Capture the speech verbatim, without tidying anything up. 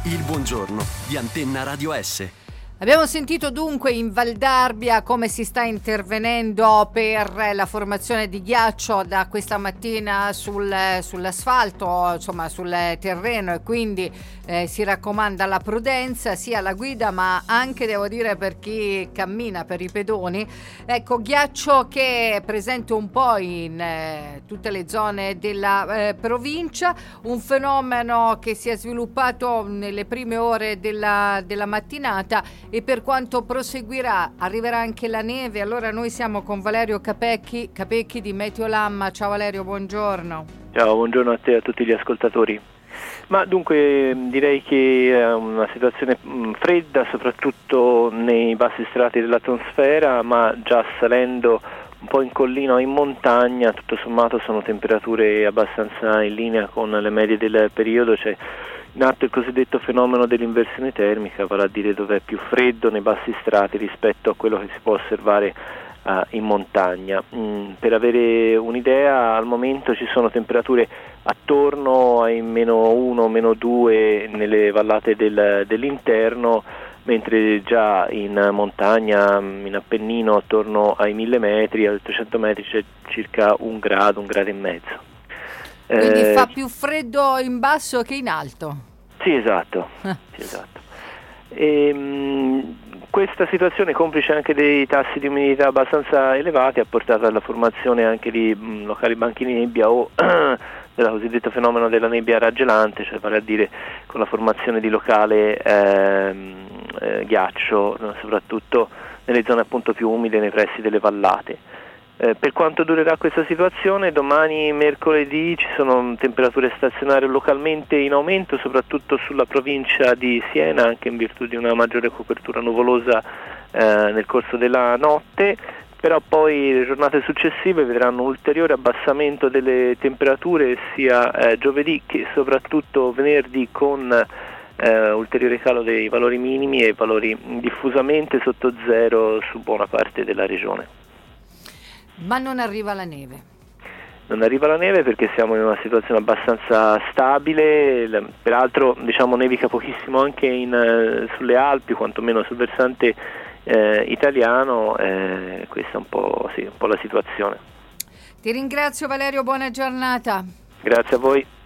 Il buongiorno di Antenna Radio S. Abbiamo sentito dunque in Val d'Arbia come si sta intervenendo per la formazione di ghiaccio da questa mattina sul, sull'asfalto, insomma sul terreno, e quindi eh, si raccomanda la prudenza sia alla guida ma anche, devo dire, per chi cammina, per i pedoni. Ecco, ghiaccio che è presente un po' in eh, tutte le zone della eh, provincia, un fenomeno che si è sviluppato nelle prime ore della, della mattinata, e per quanto proseguirà arriverà anche la neve. Allora noi siamo con Valerio Capecchi, Capecchi di Meteolamma. Ciao Valerio, buongiorno. Ciao, buongiorno a te e a tutti gli ascoltatori. Ma dunque direi che è una situazione fredda soprattutto nei bassi strati dell'atmosfera, ma già salendo un po' in collina o in montagna tutto sommato sono temperature abbastanza in linea con le medie del periodo. C'è in atto il cosiddetto fenomeno dell'inversione termica, vale a dire dove è più freddo nei bassi strati rispetto a quello che si può osservare uh, in montagna. Mm, per avere un'idea, al momento ci sono temperature attorno ai meno uno, meno due nelle vallate del, dell'interno, mentre già in montagna, in Appennino, attorno ai mille metri, ai trecento metri c'è circa un grado, un grado e mezzo. Quindi eh, fa più freddo in basso che in alto? Sì, esatto. sì, esatto. E, mh, questa situazione, complice anche dei tassi di umidità abbastanza elevati, ha portato alla formazione anche di mh, locali banchi di nebbia o del cosiddetto fenomeno della nebbia raggelante, cioè vale a dire con la formazione di locale ehm, eh, ghiaccio, soprattutto nelle zone appunto più umide, nei pressi delle vallate. Eh, per quanto durerà questa situazione, domani mercoledì ci sono temperature stazionarie localmente in aumento, soprattutto sulla provincia di Siena, anche in virtù di una maggiore copertura nuvolosa eh, nel corso della notte, però poi le giornate successive vedranno un ulteriore abbassamento delle temperature sia eh, giovedì che soprattutto venerdì, con eh, ulteriore calo dei valori minimi e valori diffusamente sotto zero su buona parte della regione. Ma non arriva la neve? Non arriva la neve perché siamo in una situazione abbastanza stabile, peraltro diciamo nevica pochissimo anche in, eh, sulle Alpi, quantomeno sul versante eh, italiano, eh, questa è un po', sì, un po' la situazione. Ti ringrazio Valerio, buona giornata. Grazie a voi.